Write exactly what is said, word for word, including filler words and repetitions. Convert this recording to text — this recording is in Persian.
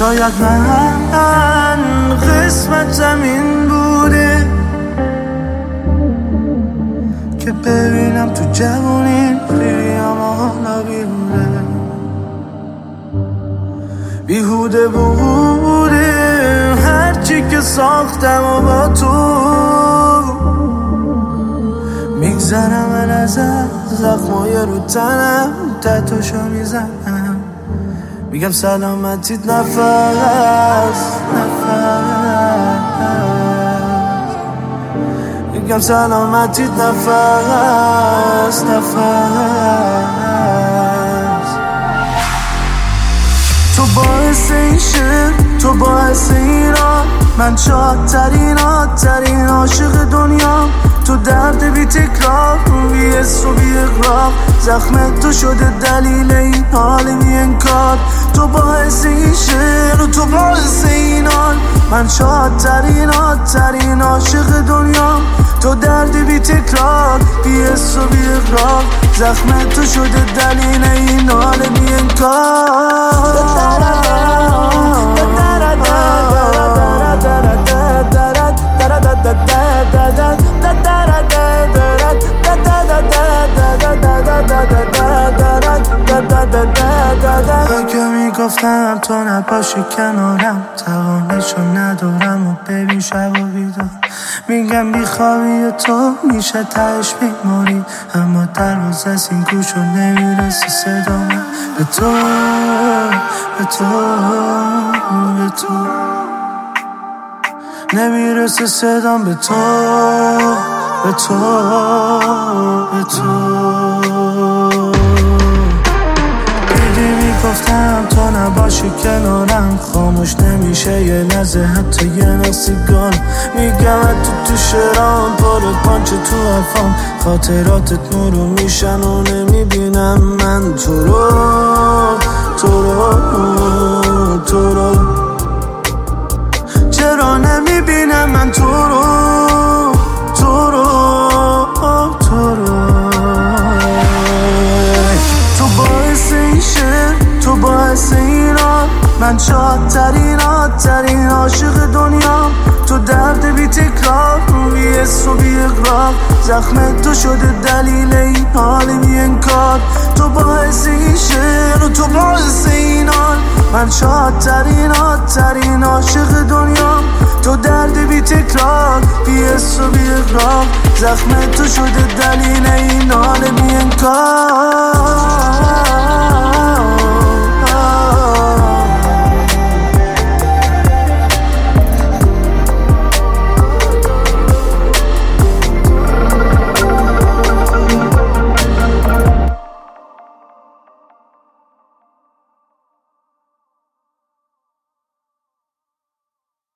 شاید من قسمتم این بوده که ببینم تو جوونی پیریم حالا بیروده بیهوده بوده هرچی که ساختم و با تو میگذرم من از زخمای رو تنم تتوشو میزنم میگم سلامتیت نفس نفس میگم سلامتیت نفس نفس تو باعث این شعر تو باعث ایران من شادترین آترین عاشق دنیا تو درد بی تکرار بی حس و بی اقرار زخم تو شده دلیل این حال بی انکار تو باعث این شعر و تو باعث این حال من شادترین آترین عاشق دنیا تو درد بی تکرار بی حس و بی اقرار زخم تو شده دلیل این حال بی انکار اگه میگفتم تو نباشی کنارم توانشو ندارم و ببین شب و بیدار میگم بیخوابی تو میشه تهش بیماری اما دروازه از این گوشو نمیرسی صدام به تو به تو به تو نمیرسه صدام به تو به تو به تو گفتم تو نباشی کنارم خاموش نمیشه یه لحظه حتی یه نسیگان میگم تو تو شرام پارو پانچه تو حرفام خاطراتت نورو میشن و نمیبینم من تو رو تو رو تو رو چرا نمیبینم من تو رو تو رو تو رو تو باعث این شعر تو باعث ایران من شادترین آترین عاشق دنیا تو درد بی تکرار بی حس و بی اقرار زخم تو شده دلیل این حال بی انکار تو باعث این شعر و تو باعث این حال من شادترین آترین عاشق دنیا تو درد بی تکرار بی حس و بی اقرار زخم تو شده دلیل